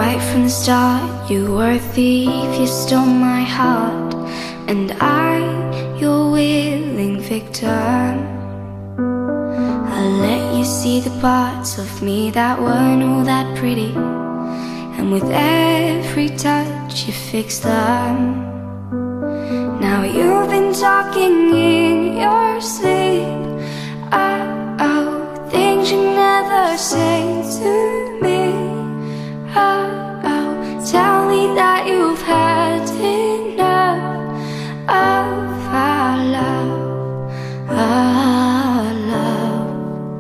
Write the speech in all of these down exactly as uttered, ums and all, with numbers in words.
right from the start, you were a thief, you stole my heart, and I, your willing victim. I let you see the parts of me that weren't all that pretty, and with every touch you fixed them. Now you've been talking in your sleep, oh, oh, things you never say to me. Oh, oh, tell me that you've had enough of our love, our love.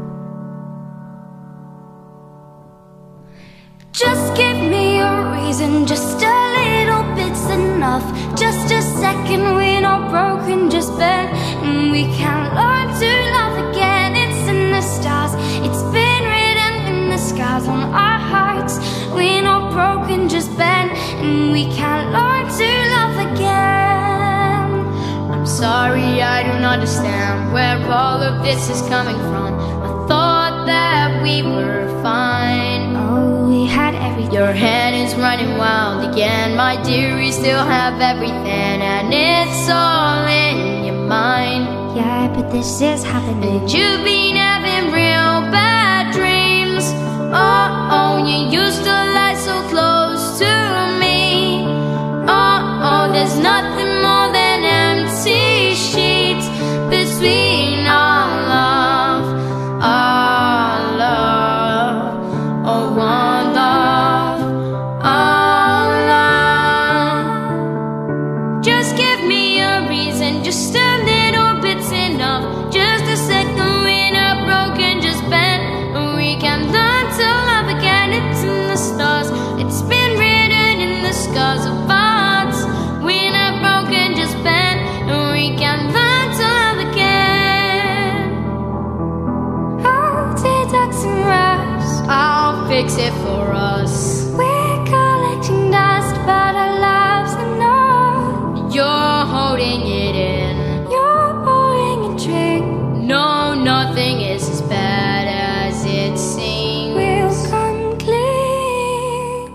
Just give me a reason, just a little bit's enough. Just a second, we're not broken, just bend, and we can learn to love again. It's in the stars, it's been written in the scars on our hearts. We're not broken, just bend, and we can learn to love again. I'm sorry, I don't understand where all of this is coming from. I thought that we were fine. Oh, we had everything. Your hand is running wild again, my dear, we still have everything, and it's all in your mind. Yeah, but this is happening. And you've been having real bad dreams. Oh, oh, you used to lie so close to me. Oh, oh, there's nothing more than empty sheets between our love, our love, oh, one love, our love. Just give me a reason, just a little bit's enough. Just a second, we're not broken, just bend, and we can learn to love again. It's in the stars, it's been written in the scars of hearts. We're not broken, just bend, and we can learn to love again. Oh, deducts and rust, I'll fix it for us. we're collecting dust, but our lives are not. You're holding it in. You're pouring a drink. No, nothing is as bad as it seems. We'll come clean.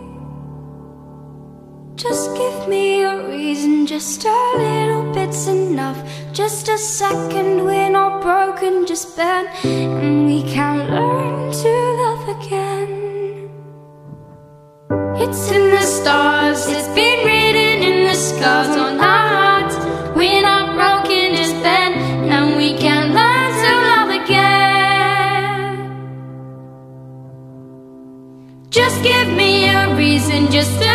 Just give me a reason, just a little bit's enough. Just a second, we're not broken, just bend, and we can learn to love again. It's in the stars, it's been written in the scars on our hearts. We're not broken, just bend, and we can learn to love again. Just give me a reason, just a